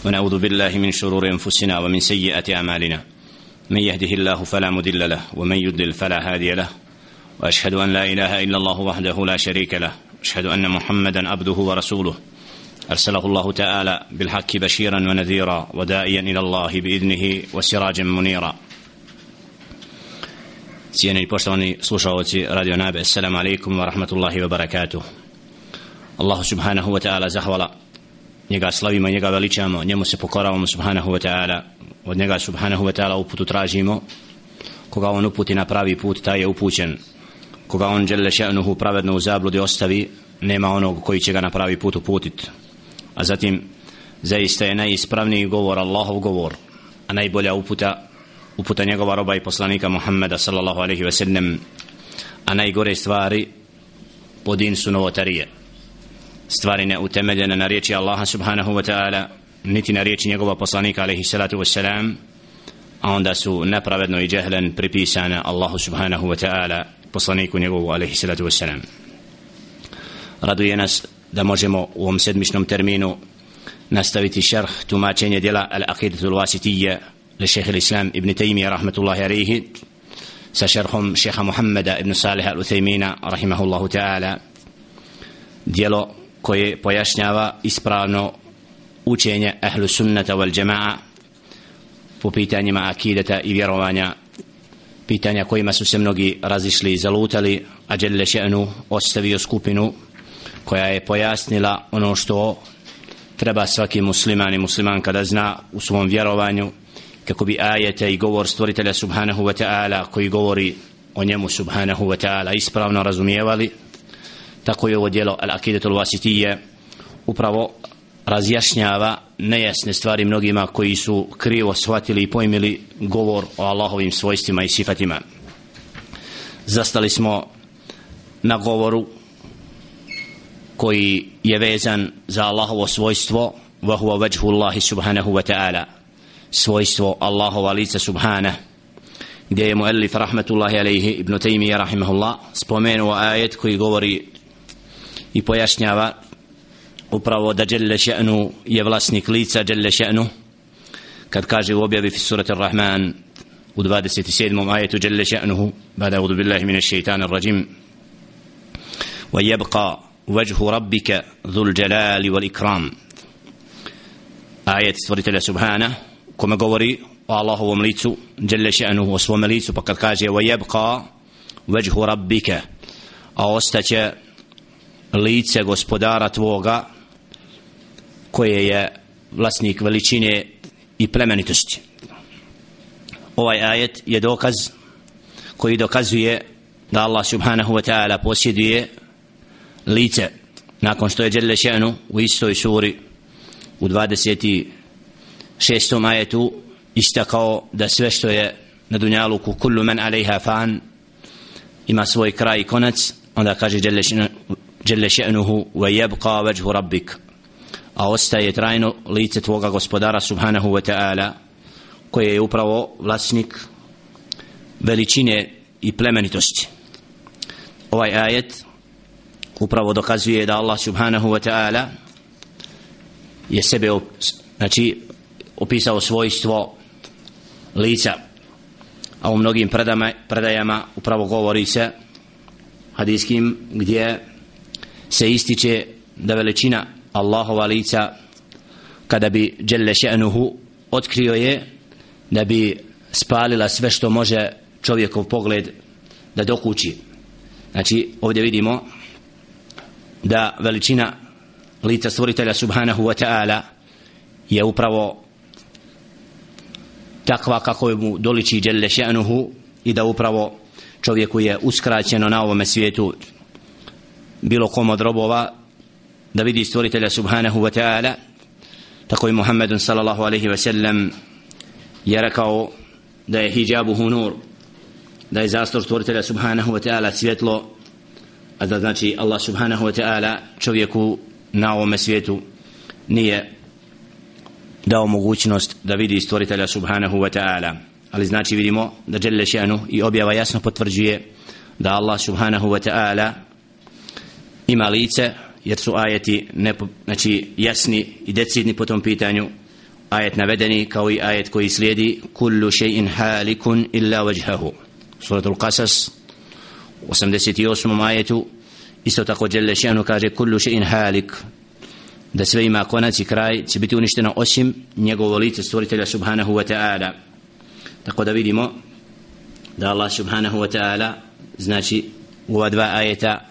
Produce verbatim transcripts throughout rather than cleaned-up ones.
ونعوذ بالله من شرور أنفسنا ومن سيئات أعمالنا من يهده الله فلا مضل له ومن يضلل فلا هادي له وأشهد أن لا إله إلا الله وحده لا شريك له أشهد أن محمدا عبده ورسوله أرسله الله تعالى بالحق بشيرا ونذيرا وداعيا إلى الله بإذنه وسراجا منيرا. Cijenjeni poštovani slušaoci Radio Nabe, assalamu alaikum wa rahmatullahi wa barakatuh. Allahu subhanahu wa ta'ala zahvala, njega slavimo, njega veličamo, njemu se pokoravamo subhanahu wa ta'ala, od njega subhanahu wa ta'ala uputu tražimo. Koga on uputi na pravi put, taj je upućen. Koga on dželle še'nuhu pravedno u zabludi ostavi, nema onog koji će ga na pravi put uputit. A zatim zaista je najispravniji govor Allahov govor, a najbolja uputa uputa njegova roba i poslanika Muhammeda sallallahu alaihi wa sallam, a najgore stvari po din su novotarije, stvari ne utemeljene na riječi Allaha subhanahu wa ta'ala niti na riječi njegova poslanika alaihi salatu wa salam, a onda su nepravedno i džehlen pripisane Allahu subhanahu wa ta'ala, poslaniku njegovu alaihi salatu wa salam. Raduje nas da možemo u ovom sedmičnom terminu nastaviti šerh tumačenje djela Al-Aqidatul Wasitiyya لشيخ الإسلام ابن تيمية رحمة الله عليه سشرحهم شيخ محمد ابن صالح العثيمين رحمه الله تعالى, djelo koje pojašnjava ispravno učenje ahlu sunnata wal jamaa po pitanjima akideta i vjerovanja, pitanja kojima su se mnogi razišli i zalutali, a dželle še'nu ostavio skupinu koja je pojasnila ono što treba svaki musliman i muslimanka da zna u svom vjerovanju, kako bi ajete i govor stvoritelja subhanahu wa ta'ala koji govori o njemu subhanahu wa ta'ala ispravno razumijevali. Tako je ovo djelo Al-Aqidatul Wasitiyya upravo razjašnjava nejasne stvari mnogima koji su krivo shvatili i pojmili govor o Allahovim svojstvima i sifatima. Zastali smo na govoru koji je vezan za Allahovo svojstvo, wa huwa wajhu Allahi subhanahu wa ta'ala, svojstvo Allahova lica subhana, gdje je muallif rahmatullahi alaihi ibn Taymiyyah rahimahullah spomenuo ajet koji govori i pojašnjava upravo da dželle še'nu je vlasnik lica dželle še'nu, kad kaže u objavi fi surati Ar-Rahman u dvadeset sedmom ajetu dželle še'nuhu ba'da a'udhu billahi minash shaitanir rajim wa yabqa wajhu rabbika dhul jalali wal ikram, ajet stvoritelja subhana kome govori o Allahovom licu dželle še'nuhu, o svome licu, pa kad kaže wa yabqa wajhu rabbika, a ostaće lice gospodara tvoga koje je vlasnik veličine i plemenitosti. Ovaj ajet je dokaz koji dokazuje da Allah subhanahu wa ta'ala posjeduje lice, nakon što je dželle še'nu u istoj suri u dvadeset šestom ajetu istakao da sve što je na dunjaluku kullu man alejha fan ima svoj kraj i konac. Onda kaže dželle še'nuhu wa yabqa wajhu rabbik, a ostaje trajno lice tvoga gospodara subhanahu wa ta'ala koje je upravo vlasnik veličine i plemenitosti. Ovaj ajet upravo dokazuje da Allah subhanahu wa ta'ala je sebe znači opisao svojstvo lica, a u mnogim predama, predajama upravo govori se hadijskim gdje se ističe da veličina Allahova lica kada bi dželle še'nuhu otkrio je da bi spalila sve što može čovjekov pogled da dokući. Znači ovdje vidimo da veličina lica stvoritelja subhanahu wa ta'ala je upravo takva kako mu doliči dželle še'nuhu i da upravo čovjeku je uskraćeno na ovome svijetu bilo kom od robova da vidi stvoritelja subhanahu wa ta'ala. Tako i Muhammedun sallallahu alaihi wa sallam je rekao da je hijabuhu nur, da je zastor stvoritelja subhanahu wa ta'ala svjetlo, a da znači Allah subhanahu wa ta'ala čovjeku na ovome svijetu nije dao mogućnost da vidi stvoritelja subhanahu wa ta'ala. Ali znači vidimo da dželle še'nu i objava jasno potvrđuje da Allah subhanahu wa ta'ala ima lice, jer su ajeti ne, znači jasni i decidni po tom pitanju. ajet navedeni kao i ajet koji slijedi kullu shay'in halikun illa wajhahu. Suratul Qasas u osamdeset osmom ajetu isto tako dželle še'nu kaže kullu shay'in halik, da sve ima konac i kraj, će biti uništeno osim njegovo lice stvoritelja subhanahu wa ta'ala. Tako da vidimo da Allah subhanahu wa ta'ala znači u ova dva ajeta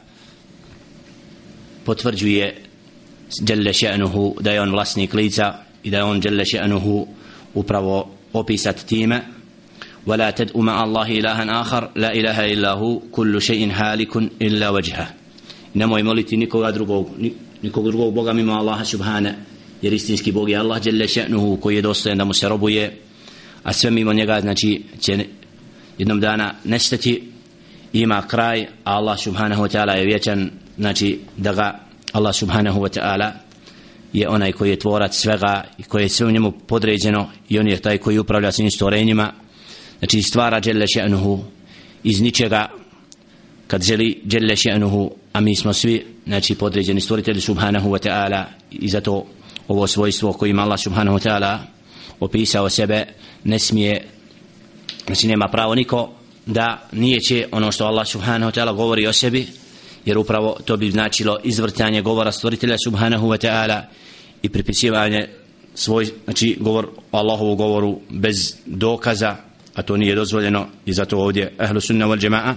potvrđuje dželle še'nuhu da je on vlasnik lica i da je on dželle še'nuhu upravo opisat time ولا تدعوا مع الله إلها آخر لا إله إلا هو كل شيء هالك إلا وجهه. Nemoj moliti nikoga drugog, nikog drugog Boga mimo Allaha subhana, jer istinski Bog je Allah dželle še'nuhu koji je dostojan da mu se robuje, a sve mimo njega znači će jednom dana nestati, ima kraj, a Allah subhanahu wa ta'ala je vječan, znači da ga Allah subhanahu wa ta'ala je onaj koji je tvorac svega i koji je sve u njemu podređeno i on je taj koji upravlja svim stvorenjima, znači stvara dželle še'nuhu iz ničega kad želi dželle še'nuhu, a mi smo svi znači podređeni stvoritelju subhanahu wa ta'ala i zato ovo svojstvo kojim Allah subhanahu wa ta'ala opisao sebe ne smije, znači nema pravo niko da nijeće ono što Allah subhanahu wa ta'ala govori o sebi, jer upravo to bi značilo izvrtanje govora stvoritelja subhanahu wa ta'ala i pripisivanje svoj, znači govor o Allahovu govoru bez dokaza, a to nije dozvoljeno. I zato ovdje ahlu sunna wal jama'a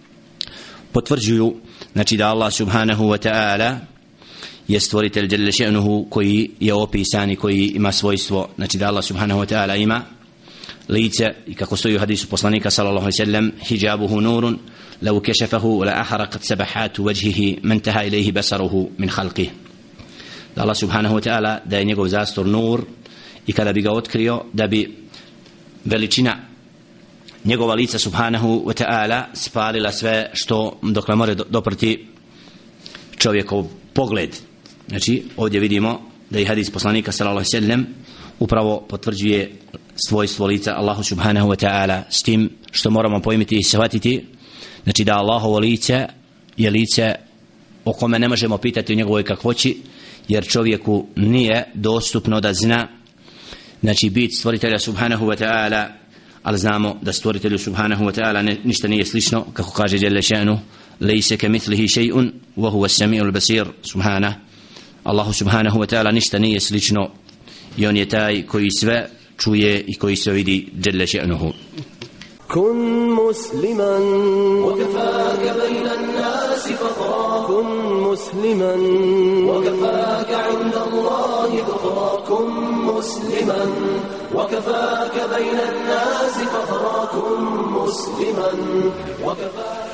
potvrđuju znači da Allah subhanahu wa ta'ala je stvoritelj dželle še'nuhu koji je opisan i koji ima svojstvo, znači da Allah subhanahu wa ta'ala ima lice i kako stoji u hadisu poslanika sallallahu alejhi ve sellem hijabuhu nurun law kashafahu la ahraqat sabahatu wajhihi man taha ilayhi basaruhu min khalqihi. Da Allah subhanahu wa ta'ala da je njegov zastor nur i kada bi ga otkrio da bi veličina njegova lica subhanahu wa ta'ala spalila sve što dokle more doprti čovjekov pogled. Znači ovdje vidimo da je hadis poslanika sallallahu alejhi ve sellem upravo potvrđuje svojstvo lica Allahu subhanahu wa ta'ala, s tim što moramo pojmiti i shvatiti znači da Allahovo lice je lice o kome ne možemo pitati o njegovoj kakvoći, jer čovjeku nije dostupno da zna znači bit stvoritelja subhanahu wa ta'ala, ali znamo da stvoritelju subhanahu wa ta'ala ne, ništa nije slično, kako kaže dželle še'nu lejse ke mitlihi še'un wa huwa as-sami'ul basir. Subhana, Allahu subhanahu wa ta'ala ništa nije slično i on je taj koji sve čuje i koji sve vidi dželle še'nuhu. كن مسلما وكفاك بين الناس فخرا كن مسلما وكفاك عند الله ذخرا كن مسلما وكفاك بين الناس فخرا كن مسلما وكفاك.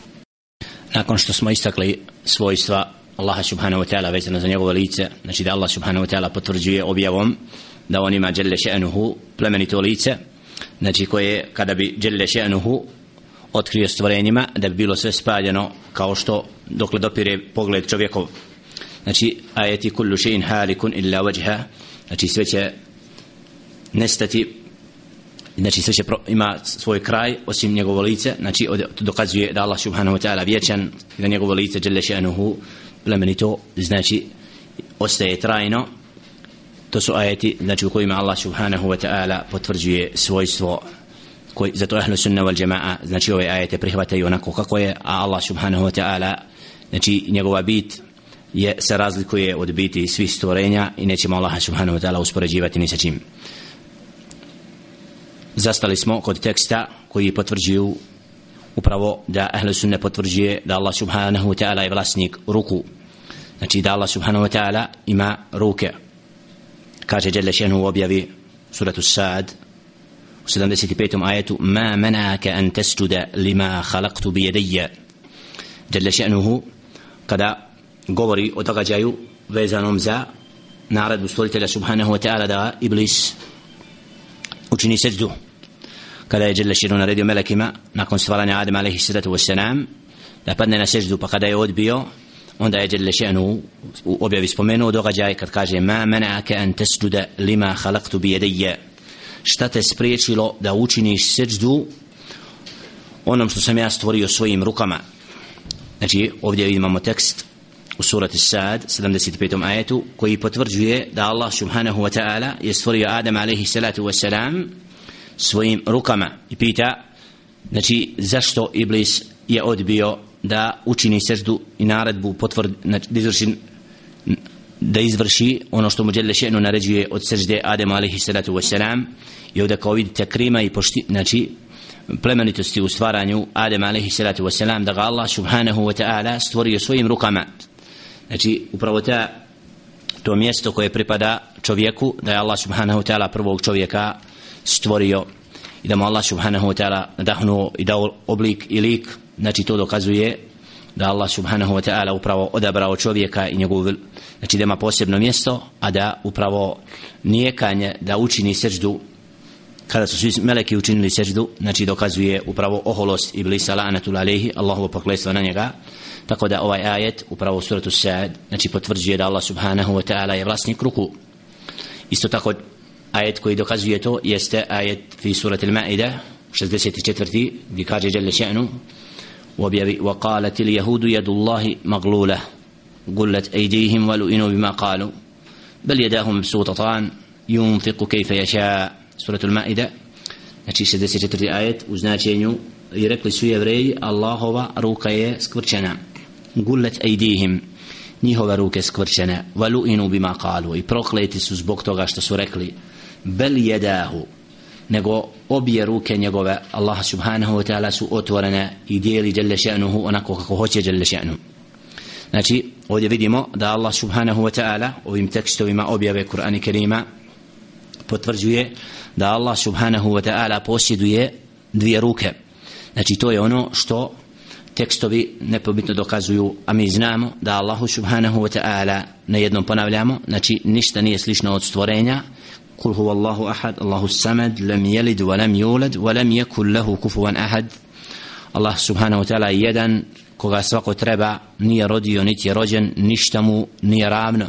Nakon što smo istakli svojstva Allaha subhanahu wa ta'ala vezano za njegovo lice, znači da Allah subhanahu wa ta'ala potvrđuje objavom da on ima dželle še'nuhu plemenito lice, znači koje kada bi dželle še'nuhu otkrio stvorenjima da bi bilo sve spaljeno kao što dokle dopire pogled čovjekov. Znači ajeti kullu shay'in halikun illa wajha, znači sve će nestati, znači sve će pro, ima svoj kraj osim njegovo lice, znači to dokazuje da Allah subhanahu wa ta'ala vječan i da njegovo lice dželle še'nuhu plemenito, znači ostaje trajno. To su ajeti znači u kojima Allah subhanahu wa ta'ala potvrđuje svojstvo koji, zato ahlu sunna wal jama'a znači ove ajete prihvataju onako kako je, a Allah subhanahu wa ta'ala znači njegova bit je, se razlikuje od biti svih stvorenja i nećemo Allaha subhanahu wa ta'ala uspoređivati ni sa čim. Zastali smo kod teksta koji potvrđuju upravo da ahlu sunna potvrđuje da Allah subhanahu wa ta'ala je vlasnik ruku, znači da Allah subhanahu wa ta'ala ima ruke. Kaže dželle še'nuhu u objavi suratu Sad u sedamdeset petom ajetu ma mana'aka an tasjuda lima khalaqtu bi yadayya. Dželle še'nuhu kada govori o događaju vezanom za naredbu stvoritelja subhanahu wa ta'ala da Iblis učini seždu, kada je dželle še'nuhu naredio melekima nakon stvaranja Adama alejhi salatu vesselam da padne na seždu, pa kada je odbio onda je dželle še'nuhu u objavi spomenuo događaj kad kaže ma mana'aka an tasjuda lima khalaqtu bi yadayya, šta te spriječilo da učiniš seždu onom što sam ja stvorio svojim rukama. Znači ovdje imamo tekst u surati Sad, sedamdeset petom ajetu, koji potvrđuje da Allah subhanahu wa ta'ala je stvorio Adama alaihi salatu wassalam svojim rukama i pita, znači, zašto Iblis je odbio da učini seždu i naredbu potvrdi, znači, da izvrši, da izvrši ono što mu dželle še'nu naređuje od sežde Adama alaihi salatu wassalam. I ovdje kao vidite krima i pošti, znači plemenitosti u stvaranju Adama alaihi salatu wassalam, da ga Allah subhanahu wa ta'ala stvorio svojim rukama. Znači upravo ta, to mjesto koje pripada čovjeku, da je Allah subhanahu wa ta'ala prvog čovjeka stvorio i da mu Allah subhanahu wa ta'ala nadahnuo i dao oblik i lik, znači to dokazuje da Allah subhanahu wa ta'ala upravo odabrao čovjeka i njegov, znači da ima posebno mjesto, a da upravo nijekanje da učini seždu kada su svi meleki učinili seždu, znači dokazuje upravo oholost Iblisa la'natul alejhi, Allahovo prokletstvo na njega. Tako da ovaj ajet upravo u suratu Sad, znači potvrđuje da Allah subhanahu wa ta'ala je vlasnik ruku. Isto tako ajet koji dokazuje to jeste ajet fi surati al-Ma'ida šezdeset četvrti gdje kaže dželle še'nu u objavi وقالت اليهود يد الله مغلولة غلت أيديهم ولئنوا بما قالوا بل يداه مبسوطتان ينفق كيف يشاء. Suratul Ma'ida, znači šezdeset četvrti ajet u značenju, i rekli su Jevreji, Allahova ruka je skvrčena, gullet ajdihim, njihove ruke skvrčene, valu'inu bima qalu, i prokleti su zbog toga što su rekli, bel jedahu, nego obje ruke njegove Allah subhanahu wa ta'ala su otvorene i dijeli dželle še'nuhu onako kako hoće dželle še'nu. Znači ovdje vidimo da Allah subhanahu wa ta'ala ovim tekstovima objave Kur'ana Kerima potvrđuje da Allah subhanahu wa ta'ala posjeduje dvije ruke. Znači to je ono što tekstovi nepobitno dokazuju, a mi znamo da Allahu subhanahu wa ta'ala, na jednom ponavljamo, znači ništa nije slično od stvorenja. Kul huwa Allahu ahad, Allahu samad, lam yalid wa lam yulad wa lam yakul lahu kufuwan ahad. Allah subhanahu wa ta'ala je jedan koga svako treba, nije rodio niti je rođen, ništa mu nije ravno.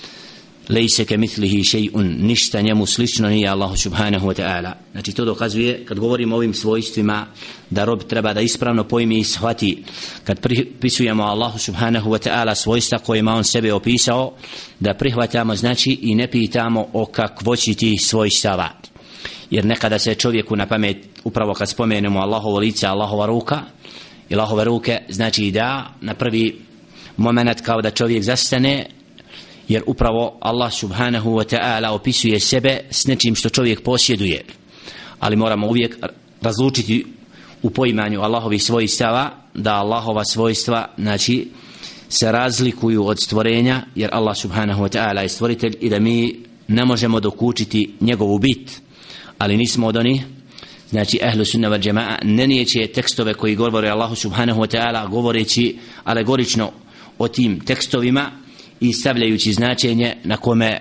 Lejse ke mitlihi še'un, ništa njemu slično nije Allahu subhanahu wa ta'ala. Znači to dokazuje, kad govorimo o ovim svojstvima, da rob treba da ispravno pojmi i shvati, kad pripisujemo Allahu subhanahu wa ta'ala svojstva kojima on sebe opisao, da prihvatamo, znači, i ne pitamo o kakvoći tih svojstava. Jer nekada se čovjeku na pamet, upravo kad spomenemo Allahovo lice, Allahova ruka i Allahove ruke, znači da na prvi moment kao da čovjek zastane, jer upravo Allah subhanahu wa ta'ala opisuje sebe s nečim što čovjek posjeduje. Ali moramo uvijek razlučiti u poimanju Allahovih svojstava, da Allahova svojstva, znači, se razlikuju od stvorenja, jer Allah subhanahu wa ta'ala je stvoritelj i da mi ne možemo dokučiti njegovu bit. Ali nismo od onih, znači ahlu sunna wal jama'a, ne nijeće tekstove koji govore Allahu subhanahu wa ta'ala govoreći alegorično o tim tekstovima i stavljajući značenje na kome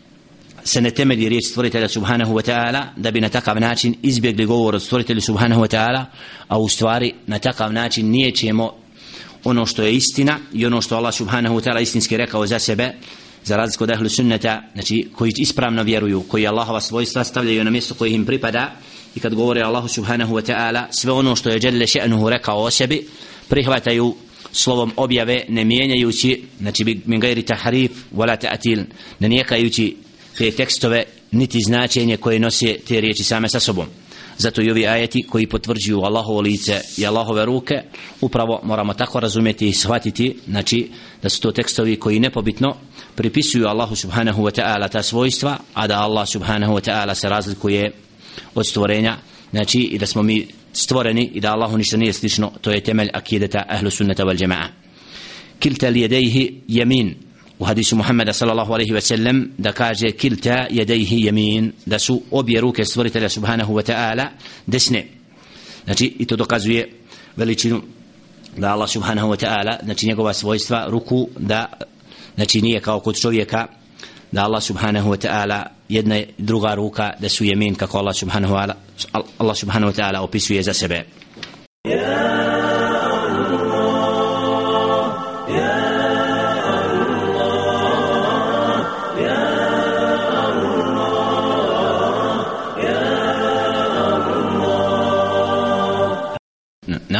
se ne temelji riječ stvoritelja subhanahu wa ta'ala, da bi na takav način izbjegli govor od stvoritelja subhanahu wa ta'ala, a u stvari na takav način nijećemo ono što je istina i ono što Allah subhanahu wa ta'ala istinski rekao za sebe, za razliku od ahlu sunneta, znači koji ispravno vjeruju, koji Allahova svojstva stavljaju na mjesto koje im pripada, i kad govore Allahu subhanahu wa ta'ala sve ono što je dželle še'nuhu rekao o sebi, prihvataju slovom objave, ne mijenjajući, znači min gajri tahrif wala ta'til, ne nijekajući te tekstove niti značenje koje nose te riječi same sa sobom. Zato i ovi ajeti koji potvrđuju Allahovo lice i Allahove ruke, upravo moramo tako razumjeti i shvatiti, znači da su to tekstovi koji nepobitno pripisuju Allahu subhanahu wa ta'ala ta svojstva, a da Allah subhanahu wa ta'ala se razlikuje od stvorenja, znači i da smo mi stvoreni i da Allahu ništa nije slično. To je temelj akideta ahlu sunnata wal jama'a. Kilta li jedejhi yamin, u hadisu Muhammeda sallallahu alaihi wa sallam, da kaže kilta jedejhi yamin, da su obje ruke stvoritelja subhanahu wa ta'ala desne. Znači i to dokazuje veličinu da Allah subhanahu wa ta'ala, znači njegova svojstva ruku, da znači nije kao kod čovjeka, da Allah subhanahu wa ta'ala jedna i druga ruka da su jemin, kako Allah subhanahu wa ta'ala, Allah subhanahu wa ta'ala opisuje za sebe.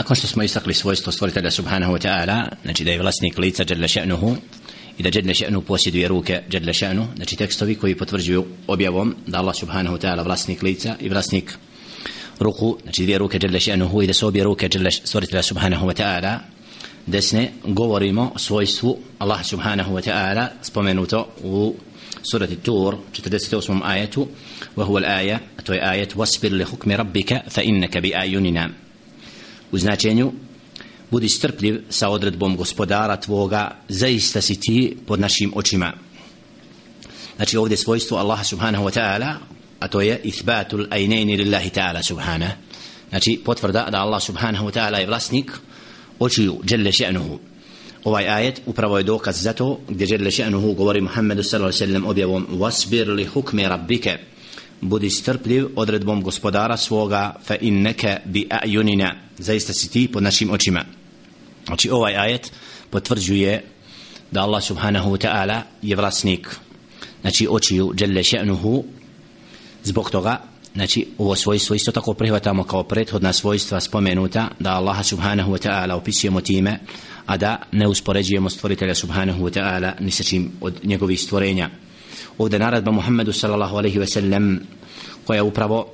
nakon što smo istakli svojstvo stvoritelja subhanahu wa ta'ala, znači da je vlasnik lica dželle še'nuhu i da dželle še'nu posjeduje ruke dželle še'nu, znači tekstovi koji potvrđuju objavom da Allah subhanahu wa ta'ala vlasnik lica i vlasnik ruku, znači dvije ruke dželle še'nuhu i da su obje ruke dželle stvoritelja subhanahu wa ta'ala desne, govorimo o svojstvu Allah subhanahu wa ta'ala spomenuto u surati Tur četrdeset osmom ajetu, wa huwa al-aya, to je ajet wasbir li hukmi rabbika fa innaka bi ayunina, u značenju budi strpljiv sa odredbom gospodara tvoga, zaista si ti pod našim očima. Znači ovdje svojstvo Allaha subhanahu wa ta'ala, a to je ithbatul ajnejni lillahi ta'ala subhanahu, znači potvrda da Allah subhanahu wa ta'ala je vlasnik očiju dželle še'nuhu. Ovaj ajet upravo je dokaz za to gdje dželle še'nuhu govori Muhammedu sallallahu alejhi ve sellem objavom wasbir li hukmi rabbike, budi strpljiv odredbom gospodara svoga, fa innaka bi ayunina, zaista si ti pod našim očima. Znači ovaj ajet potvrđuje da Allah subhanahu wa ta'ala je vlasnik, znači očiju dželle še'nuhu. Zbog toga, znači ovo svojstvo isto tako prihvatamo kao prethodna svojstva spomenuta, da Allaha subhanahu wa ta'ala opisujemo time, a da ne uspoređujemo stvoritelja subhanahu wa ta'ala ni sa čim od njegovih stvorenja. Ovdje naredba Muhammedu sallallahu alejhi ve sellem koja je upravo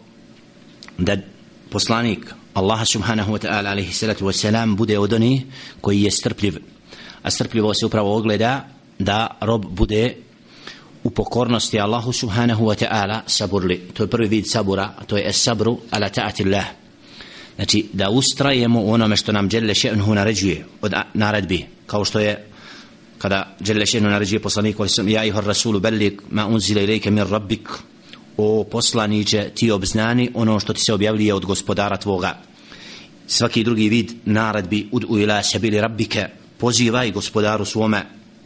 da poslanik Allaha subhanahu wa ta'ala alejhi salatu wa salam bude od onih koji je strpljiv, a strpljivo se upravo ogleda da rob bude u pokornosti Allahu subhanahu wa ta'ala saburli. To je prvi vid sabura, a to je es-sabru ala ta'atillah, znači da ustrajemo u onome što nam dželle še'nuhu naređuje od naredbi, kao što je kada dželle še'nuhu naređuje poslaniku ja ihor rasulu bellik ma unzile ilejke min rabbik, o poslaniče ti obznani ono što ti se objavljuje od gospodara tvoga. Svaki drugi vid naredbi ud'u ila sabili rabbike, pozivaj gospodaru svome,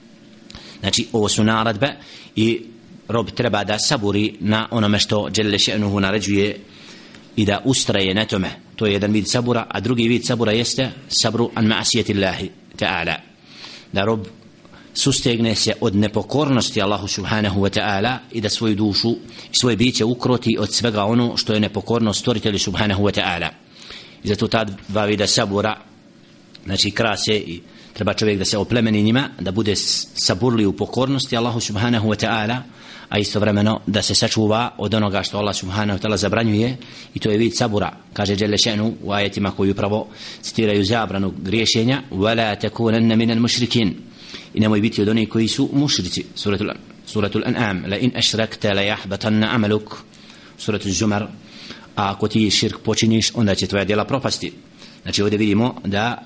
znači ovo su naredbe i rob treba da saburi na onome što dželle še'nuhu naređuje i da ustraje na tome. To je jedan vid sabura, a drugi vid sabura jeste sabru an ma'asiyatillahi ta'ala, da rob sustegne se od nepokornosti Allahu subhanahu wa ta'ala i da svoju dušu i svoje biće ukroti od svega ono što je nepokornost stvoritelju subhanahu wa ta'ala. I zato ta dva vida sabura, znači krase, i treba čovjek da se oplemeni njima, da bude saburli u pokornosti Allahu subhanahu wa ta'ala, a istovremeno da se sačuva od onoga što Allah subhanahu wa ta'ala zabranjuje, i to je vid sabura. Kaže dželle še'nu u ajetima koji upravo citiraju zabranu griješenja, wala takunanna minal mushrikin, i nemoj biti od onih koji su mušrici. Suratul, suratul An'am, la in ashrakta la yahbatanna amaluk. Suratul Zumar, a ako ti širk počiniš, onda će tvoja djela propasti. Znači ovdje vidimo da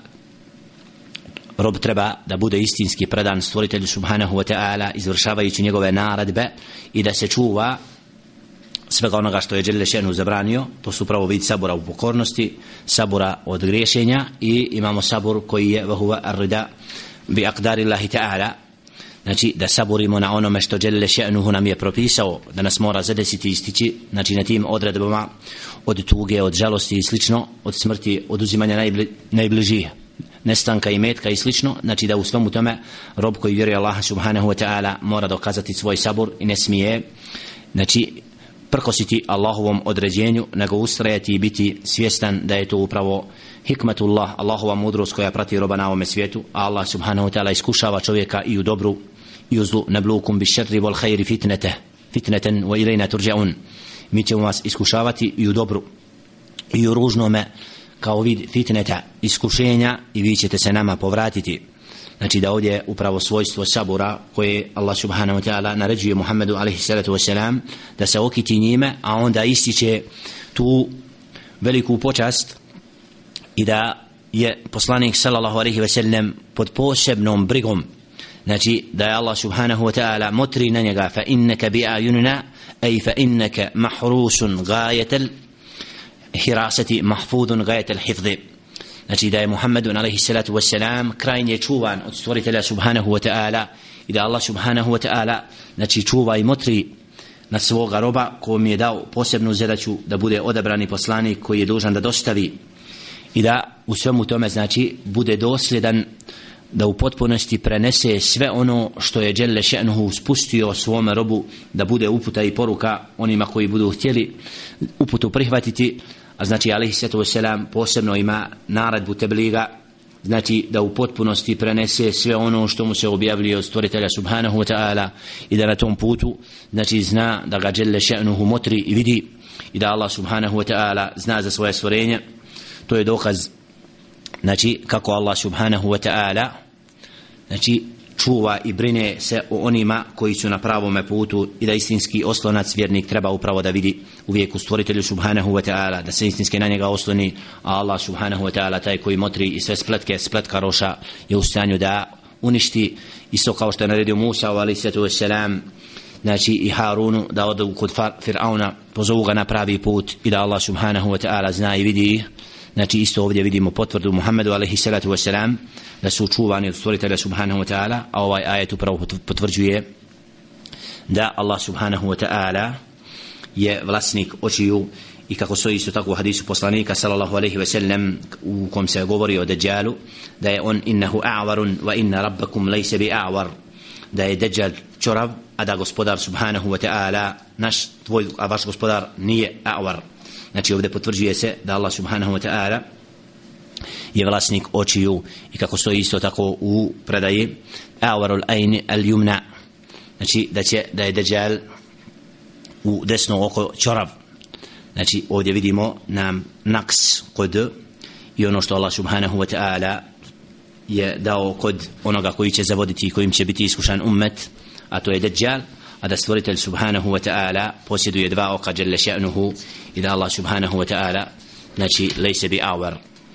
rob treba da bude istinski predan stvoritelju subhanahu wa ta'ala, izvršavajući njegove naredbe, i da se čuva svega onoga što je dželle še'nu zabranio. To su pravo vid sabura u pokornosti, sabura od griješenja, i imamo sabur koji je vahuva ar-rida bi aqdari Allahi ta'ala, znači da saburimo na onome što dželle še'nuhu nam je propisao da nas mora zadesiti i stići, znači na tim odredbama od tuge, od žalosti i slično, od smrti, od uzimanja najbli, najbližih, nestanka i metka i slično. Znači da u svemu tome rob koji vjeruje Allaha subhanahu wa ta'ala mora dokazati svoj sabur i ne smije, znači prkositi Allahovom određenju, nego ustrajati i biti svjestan da je to upravo hikmatullah, Allahova mudrost koja prati roba na ovome svijetu. A Allah subhanahu wa ta'ala iskušava čovjeka i u dobru i u zlu. Nablukum bi šerri wal khayri fitnete fitneten wa ilajna turja'un, mi ćemo vas iskušavati i u dobru i u ružnome kao vid fitneta, iskušenja, i vi ćete se nama povratiti. Znači da ovdje upravo svojstvo sabura koje Allah subhanahu wa ta'ala naređuje Muhammedu alaihi salatu wasalam da se okiti njime, a onda ističe tu veliku počast i da je poslanik sallallahu alaihi wasallam pod posebnom brigom, znači da je Allah subhanahu wa ta'ala motri na njega, fa innaka bi ayunina, ay fa innaka mahrusun gajetel hirasati mahfudun gajetel hifzi, znači da je Muhammedun alaihi salatu wassalam krajnje čuvan od stvoritelja subhanahu wa ta'ala, i da Allah subhanahu wa ta'ala znači čuva i motri na svoga roba kojom je dao posebnu zadaću da bude odabrani poslanik koji je dužan da dostavi, i da u svemu tome znači bude dosljedan, da u potpunosti prenese sve ono što je dželle še'nuhu spustio svome robu, da bude uputa i poruka onima koji budu htjeli uputu prihvatiti, a znači alejhi salatu vesselam posebno ima naredbu tebliga, znači da u potpunosti prenese sve ono što mu se objavljuje od stvoritelja subhanahu wa ta'ala i da na tom putu znači zna da ga dželle še'nuhu motri i vidi i da Allah subhanahu wa ta'ala zna za svoje stvorenje. To je dokaz znači kako Allah subhanahu wa ta'ala znači čuva i brine se o onima koji su na pravome putu i da istinski oslonac vjernik treba upravo da vidi uvijek u stvoritelju subhanahu wa ta'ala, da se istinski na njega osloni, a Allah subhanahu wa ta'ala taj koji motri i sve spletke spletka roša je u stanju da uništi, isto kao što je naredio Musa alejhi salatu vesselam znači i Harunu da odu kod Fir'auna, pozovu ga na pravi put i da Allah subhanahu wa ta'ala zna i vidi. Znači isto ovdje vidimo potvrdu Muhammedu alejhi salatu vesselam da su čuvani od stvoritelja subhanahu wa ta'ala, a ovaj ajet upravo potvrđuje da Allah subhanahu wa ta'ala je vlasnik očiju. I kako stoji isto tako u hadisu poslanika sallallahu alejhi ve sellem u kom se govori o Dajjalu, da je on innahu a'warun wa inna rabbakum laysa bi'a'war, da je Dajjal čorav, a da gospodar subhanahu wa ta'ala naš tvoj a vaš gospodar nije a'war. Znači ovdje potvrđuje se da Allah subhanahu wa ta'ala je vlasnik očiju. I kako stoji isto tako u predaji a'warul ayn al-yumna, znači da će da je Dajjal u desno oko čorav. Znači ovdje vidimo nam naks kod i ono što Allah subhanahu wa ta'ala je dao kod onoga koji će zavoditi i kojim će biti iskušan ummet, a to je Dajjal, a da stvoritelj subhanahu wa ta'ala posjeduje dva oka dželle še'nuhu i da Allah subhanahu wa ta'ala znači lejse bi awar.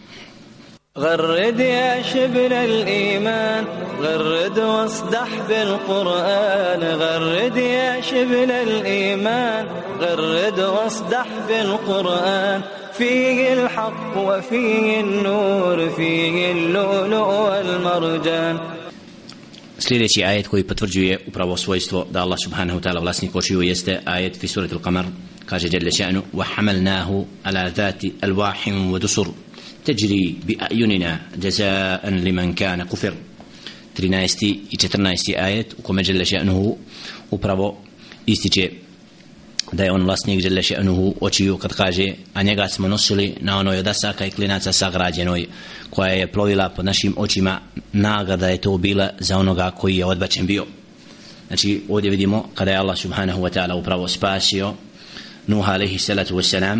غرد يا شبل الإيمان غرد واصدح بالقرآن غرد يا شبل الإيمان غرد واصدح بالقرآن فيه الحق وفيه النور فيه اللؤلؤ والمرجان. Sljedeći ajet koji potvrđuje upravo svojstvo da Allah subhanahu wa ta'ala vlasnik očiju jeste ajet fi surati al-Qamar, kaže dželle še'nu wa hamalnahu ala dhati alwahin wa dusur تجري بأعيننا جزاء لمن كان كفر. trinaesti i četrnaesti ajet u kome dželle še'nuhu upravo ističe da je on vlasnik dželle še'nuhu očiju kad kaže a njega smo nosili na onoj od asaka i klinaca sagrađenoj koja je plovila pod našim očima, nagrada je to bila za onoga koji je odbačen bio. Znači ovdje vidimo kada je Allah subhanahu wa ta'ala upravo spasio Nuha alejhi salatu wassalam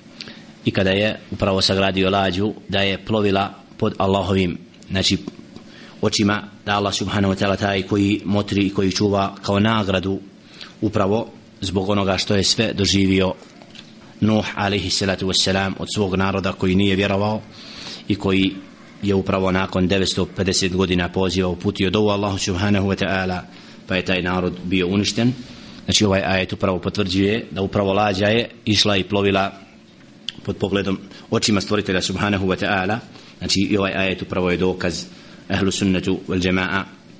i kada je upravo sagradio lađu da je plovila pod Allahovim znači očima, da Allah subhanahu wa ta'ala taj koji motri i koji čuva kao nagradu upravo zbog onoga što je sve doživio Nuh alejhi salatu wassalam od svog naroda koji nije vjerovao i koji je upravo nakon devetsto pedeset godina poziva uputio dovu Allahu subhanahu wa ta'ala, pa je taj narod bio uništen. Znači ovaj ajet upravo potvrđuje da upravo lađa je išla i plovila pod pogledom očima stvoritelja subhanahu wa ta'ala. Znači i ovaj ajet upravo je dokaz ahlu sunnetu wal jama'a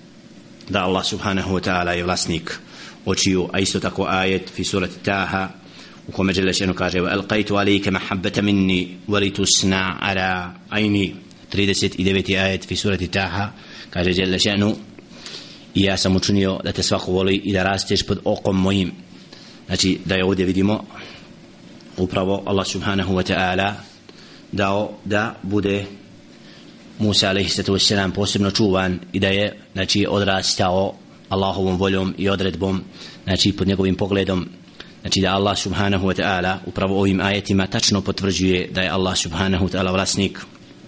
da Allah subhanahu wa ta'ala je vlasnik očiju. A isto tako ajet fi surati Taha u kome dželle še'nu kaže wa alqaitu alayka mahabbata minni wa litusna ala ayni. trideset deveti ajet fi surati Taha kaže dželle še'nu i ja sam učinio da te svako voli i da rasteš pod okom mojim. Znači da je ovdje vidimo upravo Allah subhanahu wa ta'ala dao da bude Musa alejhi salatu vesselam posebno čuvan i da je znači odrastao Allahovom voljom i odredbom, znači pod njegovim pogledom. Znači da Allah subhanahu wa ta'ala upravo ovim ajetima tačno potvrđuje da je Allah subhanahu wa ta'ala vlasnik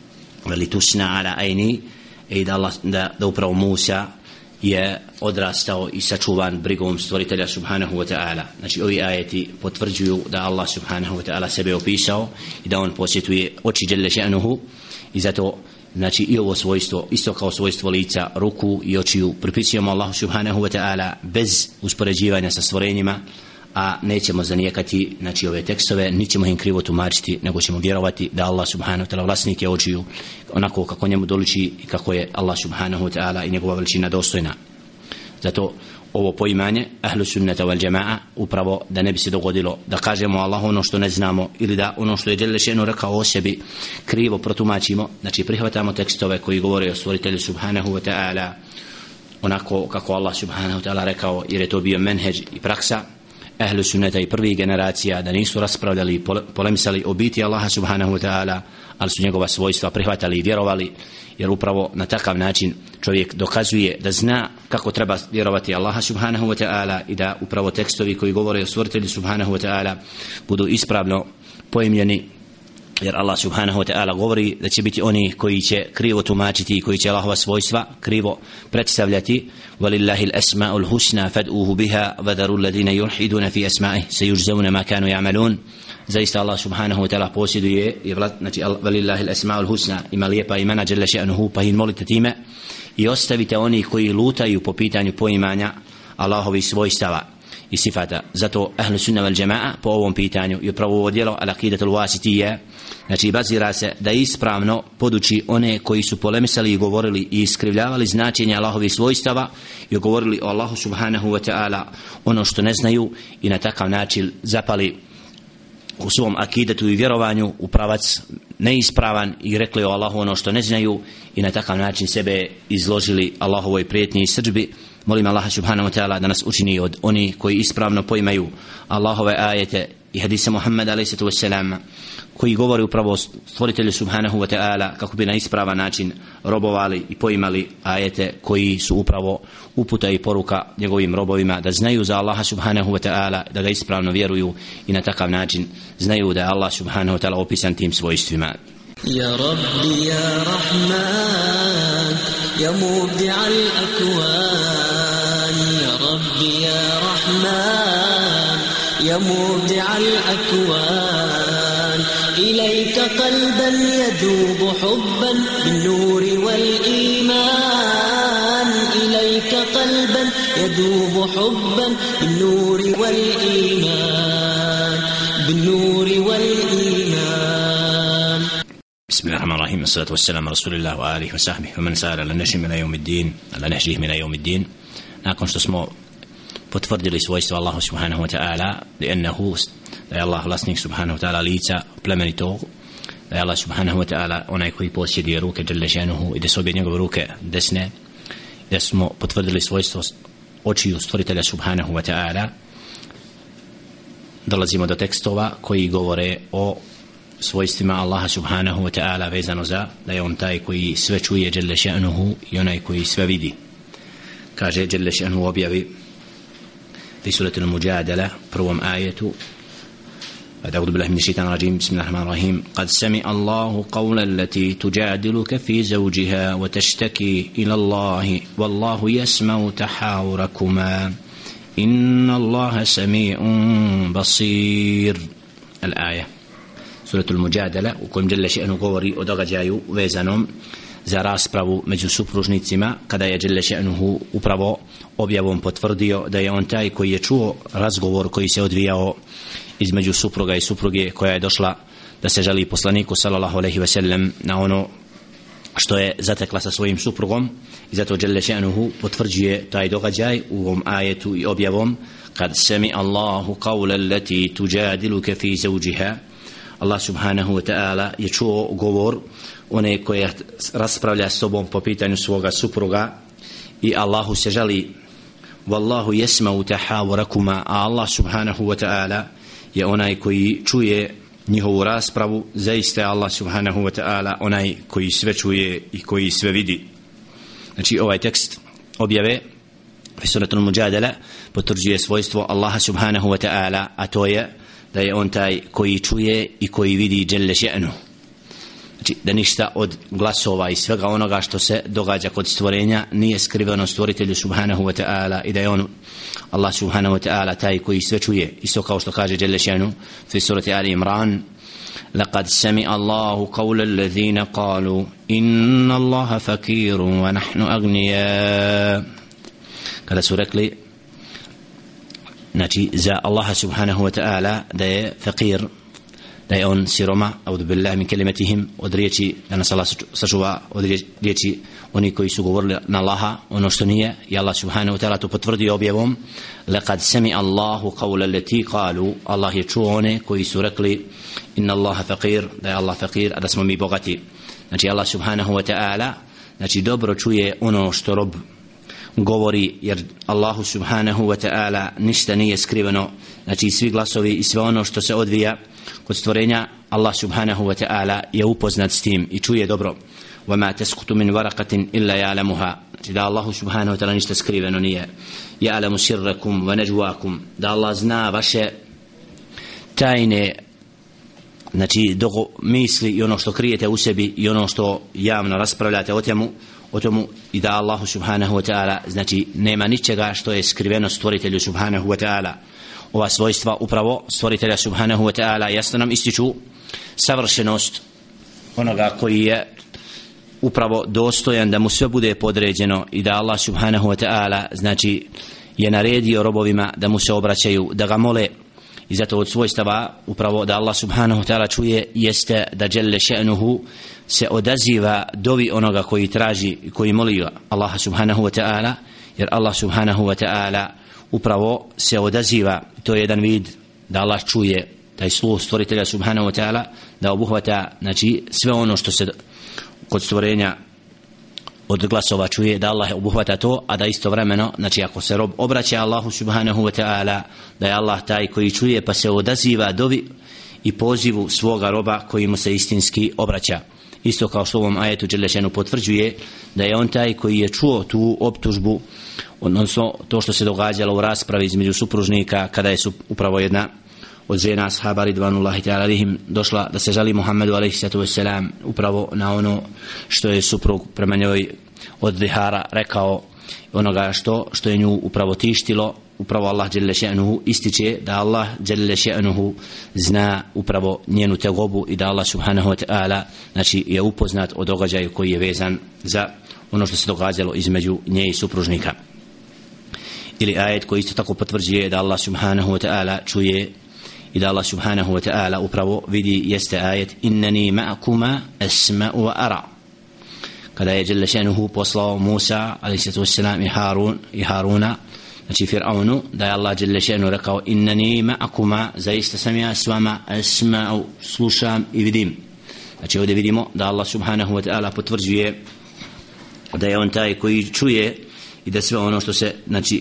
litusna ala ayni i da, Allah, da, da upravo Musa je odrastao i sačuvan brigom stvoritelja subhanahu wa ta'ala. Znači ovi ajeti potvrđuju da Allah subhanahu wa ta'ala sebe opisao i da on posjetuje oči dželle še'nuhu i zato znači i ovo svojstvo isto kao svojstvo lica, ruku i očiju pripisujemo Allahu subhanahu wa ta'ala bez uspoređivanja sa stvorenjima, a nećemo zanijekati znači ove tekstove, nićemo im krivo tumačiti, nego ćemo vjerovati da Allah subhanahu wa ta'ala vlasnik je očiju onako kako njemu doliči i kako je Allah subhanahu wa ta'ala i njegova veličina dostojna. Zato ovo poimanje ahlu sunnata wal jama'a upravo da ne bi se dogodilo da kažemo Allah ono što ne znamo ili da ono što je dželle še'nu rekao o sebi krivo protumačimo. Znači prihvatamo tekstove koji govore o stvoritelju subhanahu wa ta'ala onako kako Allah subhanahu wa ta'ala rekao, jer je to bio menheđ i praksa ahlu sunneta i prvih generacija, da nisu raspravljali i polemisali o biti Allaha subhanahu wa ta'ala, ali su njegova svojstva prihvatali i vjerovali, jer upravo na takav način čovjek dokazuje da zna kako treba vjerovati Allaha subhanahu wa ta'ala i da upravo tekstovi koji govore o stvoritelju subhanahu wa ta'ala budu ispravno pojmljeni, jer Allah subhanahu wa ta'ala govori da će biti oni koji će krivo tumačiti i koji će Allahova svojstva krivo predstavljati. Walillahi al-asma'ul husna fad'uhu biha wa dharu alladhina yulhiduna fi asma'ihi sayujzauna ma kanu ya'malun. Zaista Allah subhanahu wa ta'ala posjeduje, znači walillahi al-asma'ul husna, ima lijepa imena dželle še'nuhu, pa ih molite time i ostavite oni koji lutaju po pitanju poimanja Allahovih svojstava i sifata. Zato ahlu sunna wal jamaa po ovom pitanju i upravo ovo djelo al-aqidatul wasitiyya, znači bazira se da ispravno poduči one koji su polemisali i govorili i iskrivljavali značenje Allahovih svojstava i govorili o Allahu subhanahu wa ta'ala ono što ne znaju i na takav način zapali u svom akidetu i vjerovanju u pravac neispravan i rekli o Allahu ono što ne znaju i na takav način sebe izložili Allahovoj prijetnji i srdžbi. Molim Allaha subhanahu wa ta'ala da nas učini od oni koji ispravno poimaju Allahove ajete i hadise Muhammeda alejhi salatu vesselam, koji govori upravo o stvoritelju subhanahu wa ta'ala, kako bi na ispravan način robovali i poimali ajete koji su upravo uputa i poruka njegovim robovima, da znaju za Allaha subhanahu wa ta'ala, da ga ispravno vjeruju i na takav način znaju da je Allah subhanahu wa ta'ala opisan tim svojstvima. يا ربي يا رحمن يا مبدع الأكوان يا ربي يا رحمن يا مبدع الأكوان إليك قلبا يذوب حبا بالنور والإيمان إليك قلبا يذوب حبا بالنور والإيمان بالنور والإيمان. بسم الله الرحمن الرحيم، الصلاة والسلام على رسول الله وآله وصحبه ومن سار على نهجه من يوم الدين على نهجه من يوم الدين. nakon što smo potvrdili svojstvo Allahu subhanahu wa ta'ala, لأنه da je Allah vlasnik subhanahu wa ta'ala lica plemenitog, da je Allah subhanahu wa ta'ala onaj koji posjeduje ruke dželle šanuhu i da su obje njegove ruke desne, da smo potvrdili svojstvo očiju stvoritelja subhanahu wa ta'ala, dolazimo do tekstova koji govore o svojstvima Allaha subhanahu wa ta'ala vezano za da je on taj koji sve čuje dželle šanuhu i onaj koji sve vidi. Kaže dželle šanuhu objavi في سورة المجادلة prvom آية أعوذ بالله من الشيطان الرجيم بسم الله الرحمن الرحيم قد سمع الله قول التي تجادلك في زوجها وتشتكي إلى الله والله يسمع تحاوركما إن الله سميع بصير. الآية سورة المجادلة u kojem dželle šanuhu govori o događaju vezanom za raspravu među supružnicima, kada je dželle šanuhu upravo objavom potvrdio da je on taj koji je čuo razgovor koji se odvijao između supruga i supruge koja je došla da se žali poslaniku sallallahu alejhi ve sellem na ono što je zatekla sa svojim suprugom, i zato dželle šanuhu potvrđuje taj događaj u ovom ajetu i objavom kad sami Allahu qawla allati tujadiluka fi zawjiha. Allah subhanahu wa ta'ala je čuo govor one koje raspravlja s tobom po pitanju svoga supruga i Allahu se žali. Wallahu yasma'u tahawurakuma, a Allah subhanahu wa ta'ala je onaj koji čuje njihovu raspravu. Zaista je Allah subhanahu wa ta'ala onaj koji sve čuje i koji sve vidi. Znači ovaj tekst objave fi suratul Mujadala potvrđuje svojstvo Allaha subhanahu wa ta'ala, a to je da je on taj koji čuje i koji vidi dželle še'nu. Znači da ništa od glasova i svega onoga što se događa kod stvorenja nije skriveno stvoritelju subhanahu wa ta'ala, i da je on Allah subhanahu wa ta'ala taj koji sve čuje, isto kao što kaže dželle še'nu fi surati Ali Imran لقد سمع الله قول الذين قالوا إن الله فقير ونحن أغنياء. kada su rekli znači za Allaha subhanahu wa ta'ala da je fakir, da je on siroma, audu billahi min kelimatihim, od riječi da nas Allah sačuva od riječi oni koji su govorili na Allaha ono što nije, i Allah subhanahu wa ta'ala to potvrdio objavom laqad sami Allahu qawla allati qalu. Allah je čuo one koji su rekli inna Allaha faqir, da je Allah fakir, a da smo mi bogati. Znači Allah subhanahu wa ta'ala znači dobro čuje ono što rob govori, jer Allahu subhanahu wa ta'ala ništa nije skriveno, znači svi glasovi i sve ono što se odvija kod stvorenja, Allah subhanahu wa ta'ala je upoznat s tim i čuje dobro. وَمَا تَسْقُطُ مِنْ وَرَقَةٍ إِلَّا يَعْلَمُهَا, znači da Allahu subhanahu wa ta'ala ništa skriveno nije. يَعْلَمُ سِرَّكُمْ وَنَجْوَاكُمْ, da Allah zna vaše tajne, znači dogo misli i ono što krijete u sebi i ono što javno raspravljate o temu, o tomu, i da Allahu subhanahu wa ta'ala znači nema ničega što je skriveno stvoritelju subhanahu wa ta'ala. Ova svojstva upravo stvoritelja subhanahu wa ta'ala jasno nam ističu savršenost onoga koji je upravo dostojan da mu sve bude podređeno i da Allah subhanahu wa ta'ala znači je naredio robovima da mu se obraćaju, da ga mole. I zato od svojstava upravo da Allah subhanahu wa ta'ala čuje jeste da dželle še'nuhu se odaziva dovi onoga koji traži i koji moli Allah subhanahu wa ta'ala, jer Allah subhanahu wa ta'ala upravo se odaziva. To je jedan vid da Allah čuje, taj sluh stvoritelja subhanahu wa ta'ala, da obuhvata znači sve ono što se kod stvorenja od glasova čuje, da Allah obuhvata to, a da istovremeno, znači ako se rob obraća Allahu subhanahu wa ta'ala, da je Allah taj koji čuje pa se odaziva dovi i pozivu svoga roba koji mu se istinski obraća. Isto kao što u ovom ajetu Đelešenu potvrđuje da je on taj koji je čuo tu optužbu, odnosno to što se događalo u raspravi između supružnika kada je su upravo jedna od žena ashaba ridvanullahi ta'ala alihim došla da se žali Muhammedu alaihi sallatu wassalam upravo na ono što je suprug prema njoj od zihara rekao, onoga što što je nju upravo tištilo. Upravo Allah dželle še'nuhu ističe da Allah dželle še'nuhu zna upravo njenu tegobu i da Allah subhanahu wa ta'ala znači je upoznat o događaju koji je vezan za ono što se događalo između nje i supružnika. Ili ajet koji isto tako potvrđuje da Allah subhanahu wa ta'ala čuje i da Allah subhanahu wa ta'ala upravo vidi, jeste ajet innani ma'akuma asma'u wa ara, kada je dželle še'nuhu poslao Musa alaihi sallatu wassalam i Harun i Haruna, znači Fir'aunu, da je Allah dželle še'nuhu rekao innani ma'akuma, zaista sam ja s vama, asma'u, slušam i vidim. Znači ovdje vidimo da Allah subhanahu wa ta'ala potvrđuje da je on taj koji čuje i da sve ono što se znači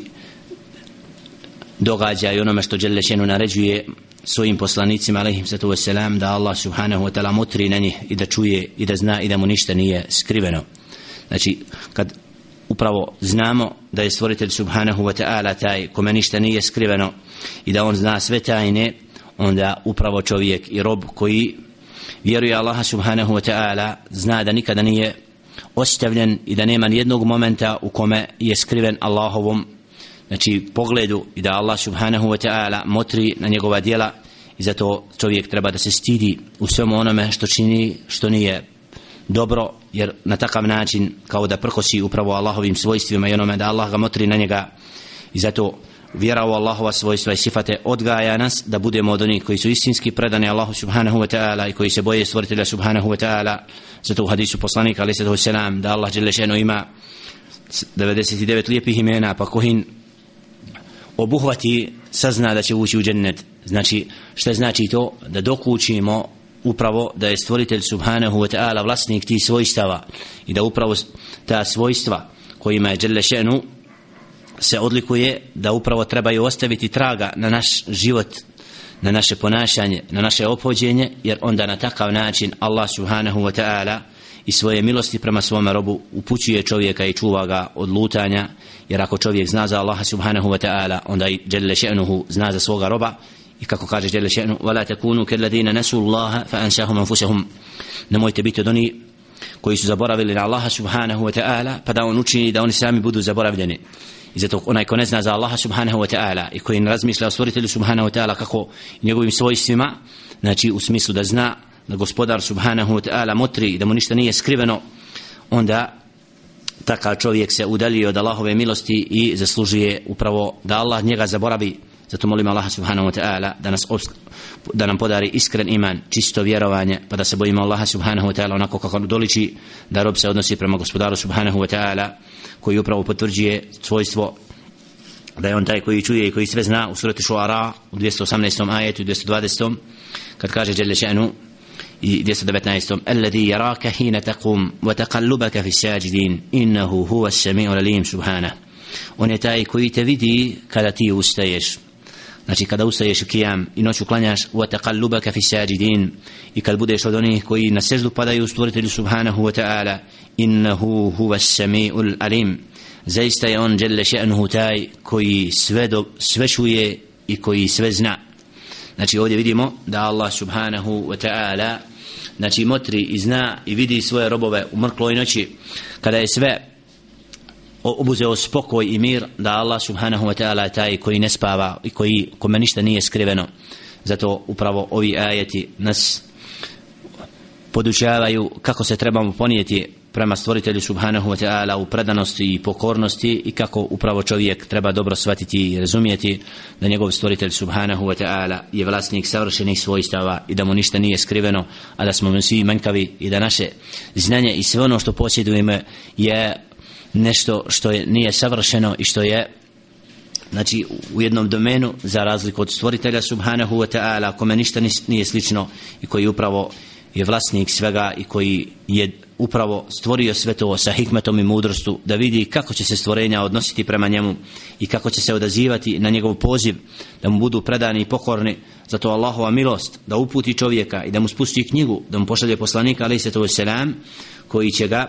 događa i onome što dželle še'nuhu naređuje svojim poslanicima alejhim salatu vesselam, da Allah subhanahu wa ta'ala motri na njih i da čuje i da zna i da mu ništa nije skriveno. Znači kad upravo znamo da je stvoritelj subhanahu wa ta'ala taj kome ništa nije skriveno i da on zna sve tajne, onda upravo čovjek i rob koji vjeruje Allaha subhanahu wa ta'ala zna da nikada nije ostavljen i da nema nijednog momenta u kome je skriven Allahovom znači pogledu i da Allah subhanahu wa ta'ala motri na njegova djela. I zato čovjek treba da se stidi u svemu onome što čini što nije dobro, jer na takav način kao da prkosi upravo Allahovim svojstvima i onome da Allah ga motri na njega. I zato vjera u Allahova svojstva i sifate odgaja nas da budemo od onih koji su istinski predani Allahu subhanahu wa ta'ala i koji se boje stvoritelja subhanahu wa ta'ala. Zato u hadisu poslanika alejhi salatu vesselam da Allah dželle še'nuhu ima devedeset devet lijepih imena, pa kohin obuhvati sazna da će ući u džennet. Znači što znači to? Da dok učimo upravo da je stvoritelj subhanahu wa ta'ala vlasnik tih svojstava i da upravo ta svojstva kojima je dželle še'nu se odlikuje, da upravo trebaju ostaviti traga na naš život, na naše ponašanje, na naše ophođenje, jer onda na takav način Allah subhanahu wa ta'ala i svoje milosti prema svome robu upućuje čovjeka i čuva ga od lutanja. Jer ako čovjek zna za Allaha subhanahu wa ta'ala, onda i dželle še'nuhu zna za svoga roba. I kako kaže dželle še'nuhu وَلَا تَكُونُوا كَالَّذِينَ نَسُوا اللَّهَ فَأَنْسَاهُمْ أَنفُسَهُمْ, nemojte biti od onih koji su zaboravili na Allaha subhanahu wa ta'ala pa da on učini da oni sami budu zaboravljeni. I zato onaj ko ne zna za Allaha subhanahu wa ta'ala i koji ne razmišlja o stvoritelju subhanahu wa ta'ala kako njegovim svojstvima, znači u smislu da zna da gospodar subhanahu wa ta'ala motri i da mu ništa nije skriveno, onda takav čovjek se udalji od Allahove milosti i zaslužuje upravo da Allah njega zaboravi. Zato molim Allaha subhanahu wa ta'ala da nas da nam podari iskren iman, čisto vjerovanje, pa da se bojimo Allaha subhanahu wa ta'ala onako kako doliči da rob se odnosi prema gospodaru subhanahu wa ta'ala, koji upravo potvrđuje svojstvo da je on taj koji čuje i koji sve zna u surati Šuara u dvjesto osamnaestom ajetu i dvjesto dvadesetom kad kaže dželle še'nu i dvjesto devetnaestom alladhi yaraka hina taqum wa taqallubaka fi sajidin innahu huwa as-sami'ul alim subhanahu. on je taj koji te vidi kada ti ustaješ. Znači kada ustaješ u kijam i noću klanjaš, وَتَقَلُّبَكَ فِي السَّاجِدِينَ, i kad budeš od onih koji na seždu padaju stvoritelju subhanahu wa ta'ala, innahu huwa as-sami'ul alim, zaista je on dželle še'nuhu taj koji sve, do, sve čuje i koji sve zna. Znači ovdje vidimo da Allah subhanahu wa ta'ala znači motri i zna i vidi svoje robove u mrkloj noći kada je sve obuzeo spokoj i mir, da Allah subhanahu wa ta'ala taj koji ne spava i koji kome ništa nije skriveno. Zato upravo ovi ajeti nas podučavaju kako se trebamo ponijeti prema stvoritelju subhanahu wa ta'ala u predanosti i pokornosti, i kako upravo čovjek treba dobro shvatiti i razumijeti da njegov stvoritelj subhanahu wa ta'ala je vlasnik savršenih svojstava i da mu ništa nije skriveno, a da smo svi manjkavi i da naše znanje i sve ono što posjedujemo je nešto što je, nije savršeno i što je znači u jednom domenu za razliku od stvoritelja subhanahu wa ta'ala kome ništa nije slično i koji upravo je vlasnik svega i koji je upravo stvorio sve to sa hikmetom i mudrostu, da vidi kako će se stvorenja odnositi prema njemu i kako će se odazivati na njegov poziv, da mu budu predani i pokorni. Zato Allahova milost da uputi čovjeka i da mu spusti knjigu, da mu pošalje poslanika alejhi ve sellem koji će ga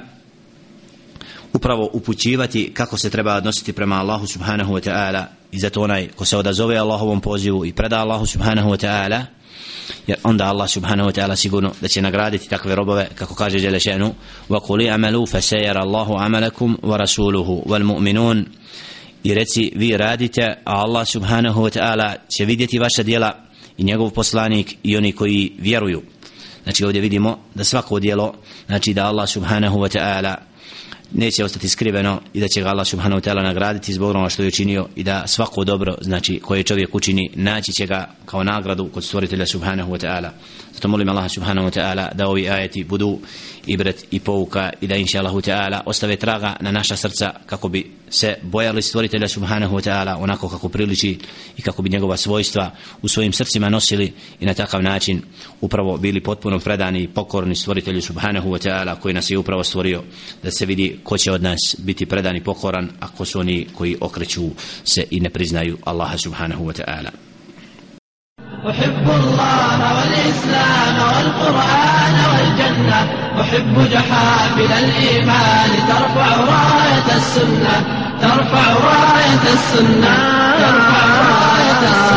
upravo upućivati kako se treba odnositi prema Allahu subhanahu wa ta'ala. I zato onaj ko se odazove Allahovom pozivu i preda Allahu subhanahu wa ta'ala, jer onda Allah subhanahu wa ta'ala sigurno da će nagraditi takve robove, kako kaže dželle še'nu وَقُلِ عَمَلُوا فَسَيَرَ اللَّهُ عَمَلَكُمْ وَرَسُولُهُ وَالْمُؤْمِنُونَ, i reci vi radite, a Allah subhanahu wa ta'ala će vidjeti vaša djela i njegov poslanik i oni koji vjeruju. Znači ovdje vidimo da svako djelo, znači da Allah subhanahu wa ta'ala neće ostati skriveno i da će ga Allah subhanahu wa ta'ala nagraditi zbog onoga što je učinio, i da svako dobro znači koje čovjek učini naći će ga kao nagradu kod stvoritelja subhanahu wa ta'ala. Zato molim Allah subhanahu wa ta'ala da ovi ajeti budu ibret i pouka i da inša Allahu ta'ala ostave traga na naša srca kako bi se bojali stvoritelja subhanahu wa ta'ala onako kako priliči i kako bi njegova svojstva u svojim srcima nosili i na takav način upravo bili potpuno predani i pokorni stvoritelju subhanahu wa ta'ala koji nas je upravo stvorio, da se vidi ko će od nas biti predan i pokoran, a ko su oni koji okreću se i ne priznaju Allaha subhanahu wa ta'ala. أحب الله والإسلام والقرآن والجنة، أحب جحافل الإيمان ترفع راية السنة، ترفع راية السنة، ترفع راية السنة.